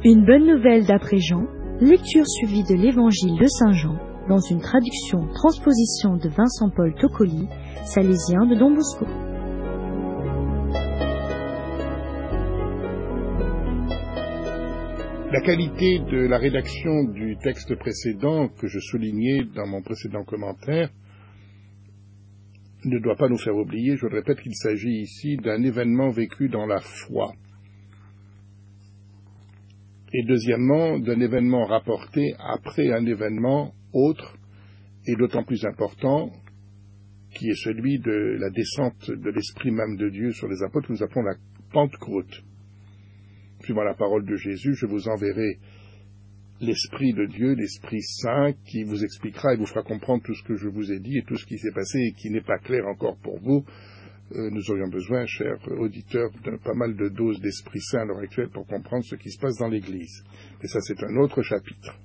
Une bonne nouvelle d'après Jean, lecture suivie de l'Évangile de Saint Jean, dans une traduction-transposition de Vincent-Paul Toccoli, salésien de Don Bosco. La qualité de la rédaction du texte précédent que je soulignais dans mon précédent commentaire ne doit pas nous faire oublier, je le répète, qu'il s'agit ici d'un événement vécu dans la foi. Et deuxièmement, d'un événement rapporté après un événement autre et d'autant plus important, qui est celui de la descente de l'Esprit même de Dieu sur les apôtres, que nous appelons la Pentecôte. Suivant la parole de Jésus, je vous enverrai l'Esprit de Dieu, l'Esprit Saint, qui vous expliquera et vous fera comprendre tout ce que je vous ai dit et tout ce qui s'est passé et qui n'est pas clair encore pour vous. Nous aurions besoin, chers auditeurs, de pas mal de doses d'Esprit Saint à l'heure actuelle pour comprendre ce qui se passe dans l'Église. Et ça, c'est un autre chapitre.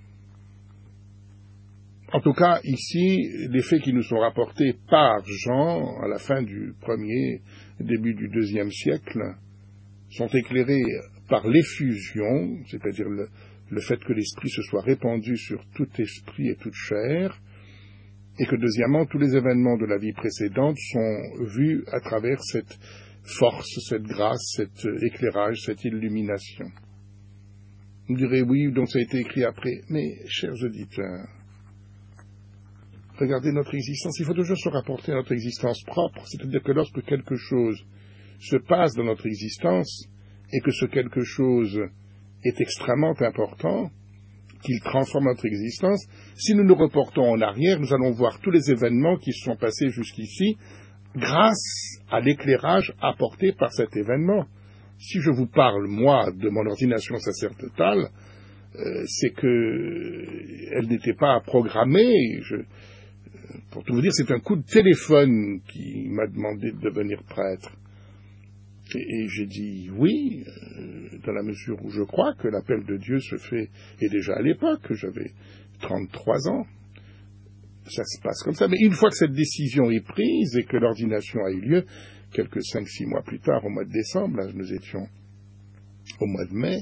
En tout cas, ici, les faits qui nous sont rapportés par Jean, à la fin du premier, début du deuxième siècle, sont éclairés par l'effusion, c'est-à-dire le fait que l'Esprit se soit répandu sur tout esprit et toute chair, et que deuxièmement, tous les événements de la vie précédente sont vus à travers cette force, cette grâce, cet éclairage, cette illumination. Vous me direz, oui, donc ça a été écrit après. Mais, chers auditeurs, regardez notre existence. Il faut toujours se rapporter à notre existence propre, c'est-à-dire que lorsque quelque chose se passe dans notre existence, et que ce quelque chose est extrêmement important, qu'il transforme notre existence, si nous nous reportons en arrière, nous allons voir tous les événements qui se sont passés jusqu'ici grâce à l'éclairage apporté par cet événement. Si je vous parle, moi, de mon ordination sacerdotale, c'est que elle n'était pas programmée. Pour tout vous dire, c'est un coup de téléphone qui m'a demandé de devenir prêtre. Et j'ai dit oui, dans la mesure où je crois que l'appel de Dieu se fait, et déjà à l'époque, j'avais 33 ans, ça se passe comme ça. Mais une fois que cette décision est prise et que l'ordination a eu lieu, quelques 5-6 mois plus tard, au mois de décembre, là nous étions au mois de mai,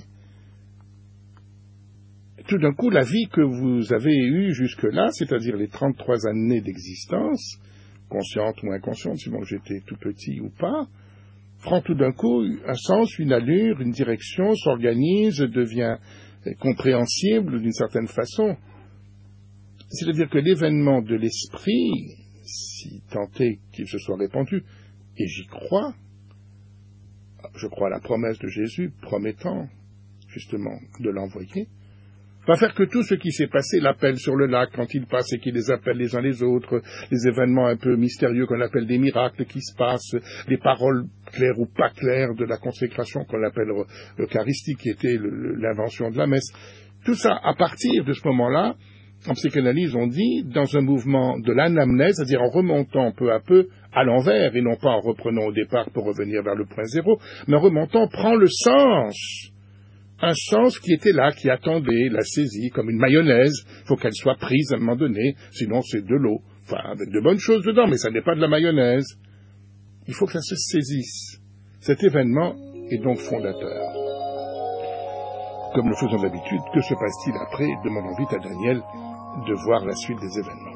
tout d'un coup, la vie que vous avez eue jusque-là, c'est-à-dire les 33 années d'existence, consciente ou inconsciente, suivant que j'étais tout petit ou pas, prend tout d'un coup un sens, une allure, une direction, s'organise, devient compréhensible d'une certaine façon. C'est-à-dire que l'événement de l'esprit, si tant est qu'il se soit répandu, et j'y crois, je crois à la promesse de Jésus promettant justement de l'envoyer, va faire que tout ce qui s'est passé, l'appel sur le lac quand il passe et qu'il les appelle les uns les autres, les événements un peu mystérieux qu'on appelle des miracles qui se passent, les paroles claires ou pas claires de la consécration qu'on appelle l'Eucharistie qui était l'invention de la messe, tout ça à partir de ce moment-là, en psychanalyse on dit, dans un mouvement de l'anamnèse, c'est-à-dire en remontant peu à peu à l'envers et non pas en reprenant au départ pour revenir vers le point zéro, mais en remontant prend le sens. Un sens qui était là, qui attendait, la saisie, comme une mayonnaise. Il faut qu'elle soit prise à un moment donné, sinon c'est de l'eau. Enfin, avec de bonnes choses dedans, mais ça n'est pas de la mayonnaise. Il faut que ça se saisisse. Cet événement est donc fondateur. Comme nous faisons d'habitude, que se passe-t-il après? Demandons vite à Daniel de voir la suite des événements.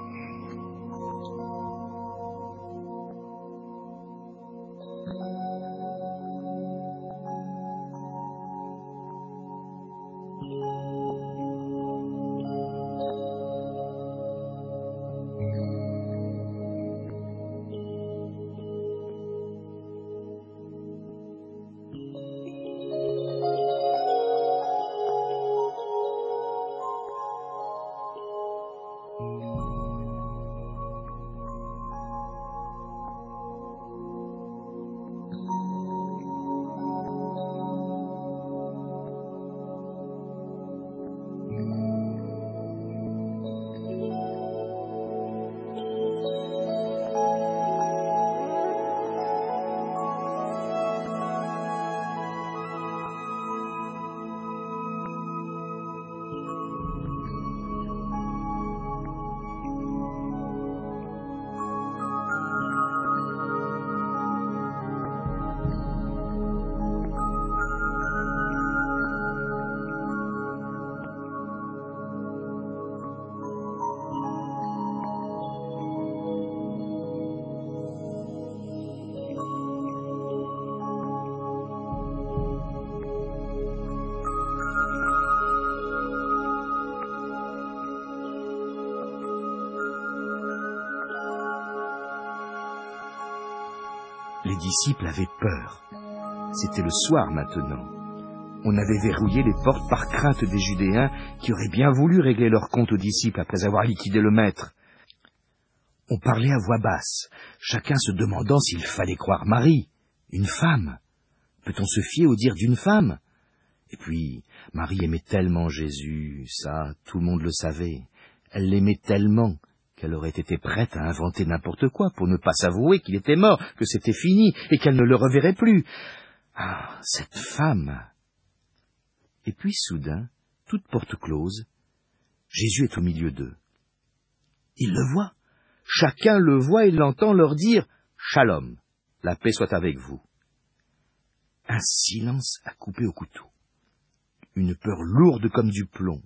disciples avaient peur. C'était le soir maintenant. On avait verrouillé les portes par crainte des Judéens qui auraient bien voulu régler leur compte aux disciples après avoir liquidé le maître. On parlait à voix basse, chacun se demandant s'il fallait croire Marie, une femme. Peut-on se fier au dire d'une femme? Et puis, Marie aimait tellement Jésus, ça, tout le monde le savait. Elle l'aimait tellement qu'elle aurait été prête à inventer n'importe quoi pour ne pas s'avouer qu'il était mort, que c'était fini et qu'elle ne le reverrait plus. Ah, cette femme! Et puis soudain, toute porte close, Jésus est au milieu d'eux. Ils le voient. Chacun le voit et l'entend leur dire « Shalom, la paix soit avec vous ». Un silence à couper au couteau. Une peur lourde comme du plomb.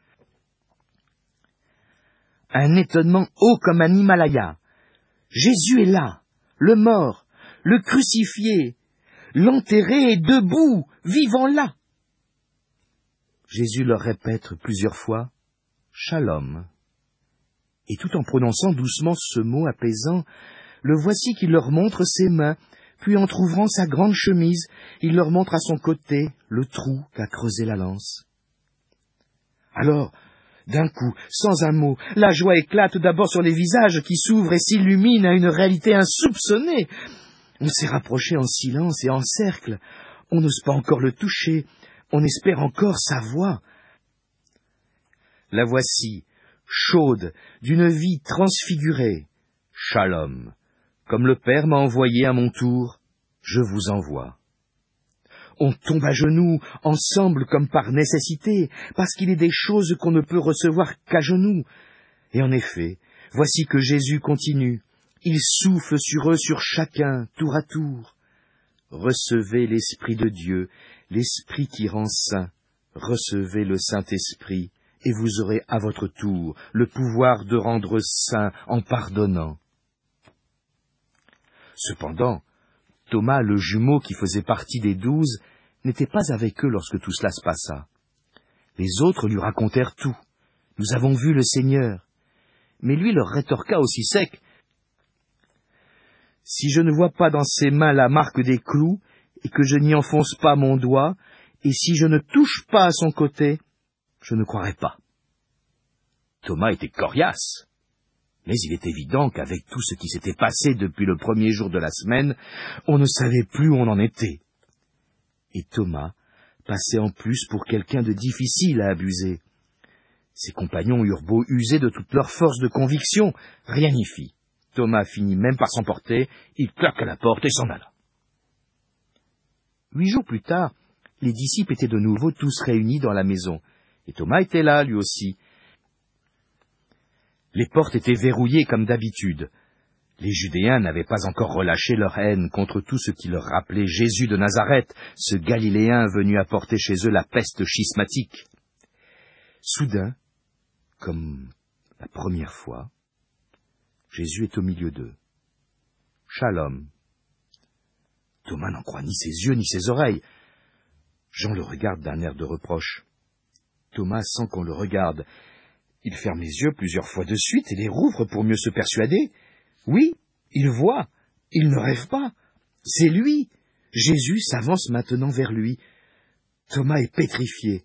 Un étonnement haut comme un Himalaya. Jésus est là, le mort, le crucifié, l'enterré est debout, vivant là. Jésus leur répète plusieurs fois « Shalom ». Et tout en prononçant doucement ce mot apaisant, le voici qui leur montre ses mains, puis entr'ouvrant sa grande chemise, il leur montre à son côté le trou qu'a creusé la lance. Alors, d'un coup, sans un mot, la joie éclate d'abord sur les visages qui s'ouvrent et s'illuminent à une réalité insoupçonnée. On s'est rapproché en silence et en cercle, on n'ose pas encore le toucher, on espère encore sa voix. La voici, chaude, d'une vie transfigurée. Shalom. Comme le Père m'a envoyé à mon tour, je vous envoie. On tombe à genoux, ensemble comme par nécessité, parce qu'il est des choses qu'on ne peut recevoir qu'à genoux. Et en effet, voici que Jésus continue. Il souffle sur eux, sur chacun, tour à tour. Recevez l'Esprit de Dieu, l'Esprit qui rend saint. Recevez le Saint-Esprit, et vous aurez à votre tour le pouvoir de rendre saint en pardonnant. Cependant, Thomas, le jumeau qui faisait partie des 12, n'était pas avec eux lorsque tout cela se passa. Les autres lui racontèrent tout. « Nous avons vu le Seigneur. » Mais lui leur rétorqua aussi sec. « Si je ne vois pas dans ses mains la marque des clous, et que je n'y enfonce pas mon doigt, et si je ne touche pas à son côté, je ne croirai pas. » Thomas était coriace. Mais il est évident qu'avec tout ce qui s'était passé depuis le premier jour de la semaine, on ne savait plus où on en était. Et Thomas passait en plus pour quelqu'un de difficile à abuser. Ses compagnons eurent beau user de toute leur force de conviction, rien n'y fit. Thomas finit même par s'emporter, il claqua la porte et s'en alla. 8 jours plus tard, les disciples étaient de nouveau tous réunis dans la maison, et Thomas était là, lui aussi. Les portes étaient verrouillées comme d'habitude. Les Judéens n'avaient pas encore relâché leur haine contre tout ce qui leur rappelait Jésus de Nazareth, ce Galiléen venu apporter chez eux la peste schismatique. Soudain, comme la première fois, Jésus est au milieu d'eux. Shalom. Thomas n'en croit ni ses yeux ni ses oreilles. Jean le regarde d'un air de reproche. Thomas sent qu'on le regarde. Il ferme les yeux plusieurs fois de suite et les rouvre pour mieux se persuader. Oui, il voit, il ne rêve pas. C'est lui. Jésus s'avance maintenant vers lui. Thomas est pétrifié.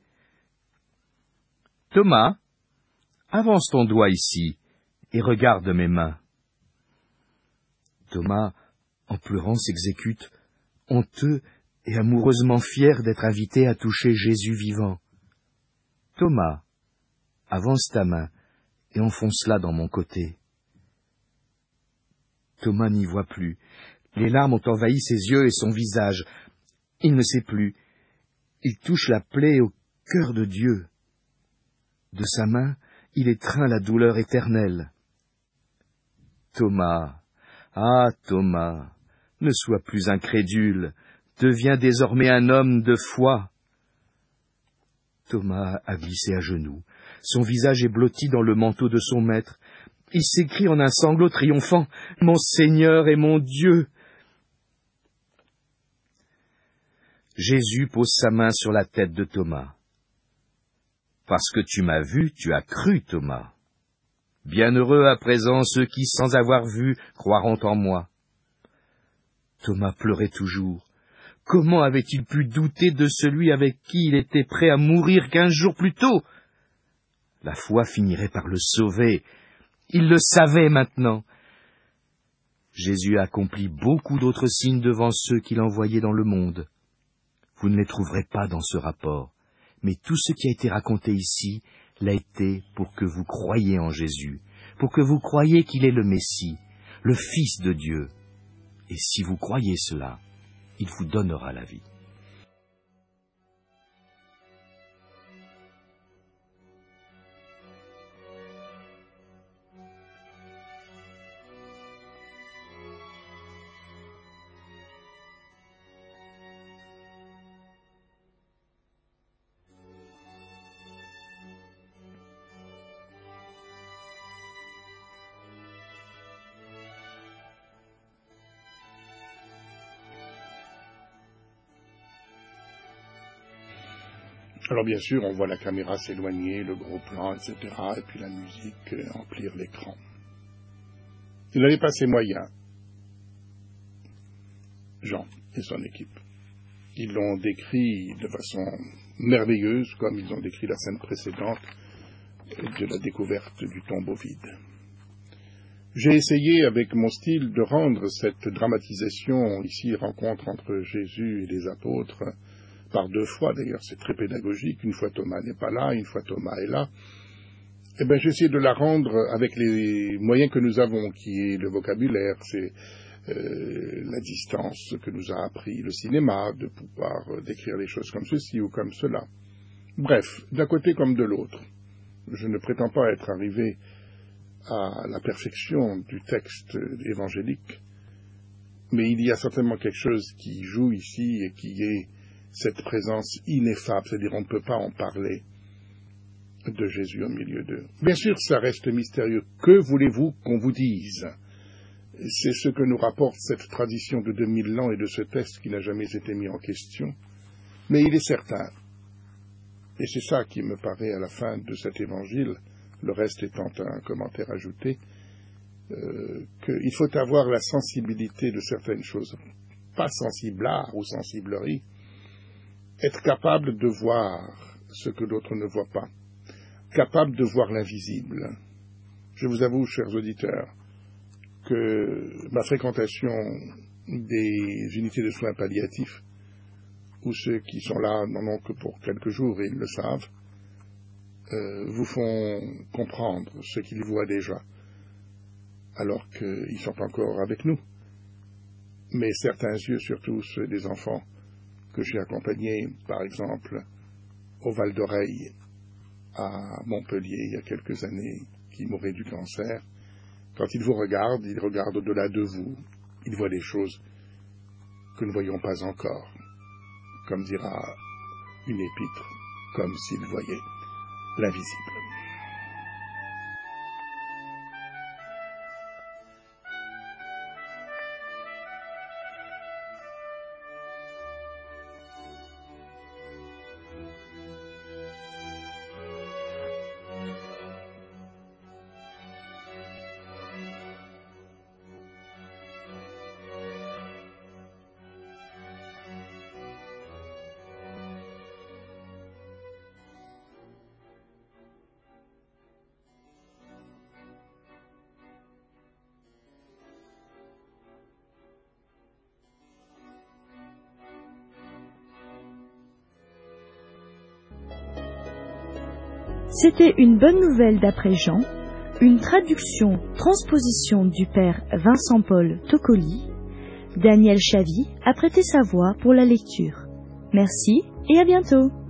« Thomas, avance ton doigt ici et regarde mes mains. » Thomas, en pleurant, s'exécute, honteux et amoureusement fier d'être invité à toucher Jésus vivant. « Thomas, avance ta main et enfonce-la dans mon côté. » Thomas n'y voit plus. Les larmes ont envahi ses yeux et son visage. Il ne sait plus. Il touche la plaie au cœur de Dieu. De sa main, il étreint la douleur éternelle. Thomas, ah Thomas, ne sois plus incrédule, deviens désormais un homme de foi. Thomas a glissé à genoux. Son visage est blotti dans le manteau de son maître. Il s'écrie en un sanglot triomphant, « Mon Seigneur et mon Dieu !» Jésus pose sa main sur la tête de Thomas. « Parce que tu m'as vu, tu as cru, Thomas. Bienheureux à présent ceux qui, sans avoir vu, croiront en moi. » Thomas pleurait toujours. Comment avait-il pu douter de celui avec qui il était prêt à mourir 15 jours plus tôt? La foi finirait par le sauver. Il le savait maintenant. Jésus a accompli beaucoup d'autres signes devant ceux qu'il envoyait dans le monde. Vous ne les trouverez pas dans ce rapport, mais tout ce qui a été raconté ici l'a été pour que vous croyiez en Jésus, pour que vous croyiez qu'il est le Messie, le Fils de Dieu. Et si vous croyez cela, il vous donnera la vie. Alors bien sûr, on voit la caméra s'éloigner, le gros plan, etc., et puis la musique emplir l'écran. Il n'avait pas ses moyens, Jean et son équipe. Ils l'ont décrit de façon merveilleuse, comme ils ont décrit la scène précédente de la découverte du tombeau vide. J'ai essayé, avec mon style, de rendre cette dramatisation, ici, rencontre entre Jésus et les apôtres, par 2 fois d'ailleurs, c'est très pédagogique, une fois Thomas n'est pas là, une fois Thomas est là, eh bien j'ai essayé de la rendre avec les moyens que nous avons, qui est le vocabulaire, c'est la distance que nous a appris le cinéma, de pouvoir décrire les choses comme ceci ou comme cela. Bref, d'un côté comme de l'autre. Je ne prétends pas être arrivé à la perfection du texte évangélique, mais il y a certainement quelque chose qui joue ici et qui est cette présence ineffable, c'est-à-dire on ne peut pas en parler de Jésus au milieu d'eux. Bien sûr, ça reste mystérieux. Que voulez-vous qu'on vous dise? C'est ce que nous rapporte cette tradition de 2000 ans et de ce texte qui n'a jamais été mis en question. Mais il est certain, et c'est ça qui me paraît à la fin de cet évangile, le reste étant un commentaire ajouté, qu'il faut avoir la sensibilité de certaines choses, pas sensiblard ou sensiblerie, être capable de voir ce que d'autres ne voient pas, capable de voir l'invisible. Je vous avoue, chers auditeurs, que ma fréquentation des unités de soins palliatifs, où ceux qui sont là n'en ont que pour quelques jours et ils le savent, vous font comprendre ce qu'ils voient déjà, alors qu'ils sont encore avec nous. Mais certains yeux, surtout ceux des enfants, que j'ai accompagné, par exemple, au Val d'Oreille, à Montpellier, il y a quelques années, qui mouraient du cancer. Quand ils vous regardent, ils regardent au-delà de vous. Ils voient des choses que nous ne voyons pas encore. Comme dira une épître, comme s'ils voyaient l'invisible. C'était une bonne nouvelle d'après Jean, une transposition du père Vincent-Paul Toccoli. Daniel Chavy a prêté sa voix pour la lecture. Merci et à bientôt.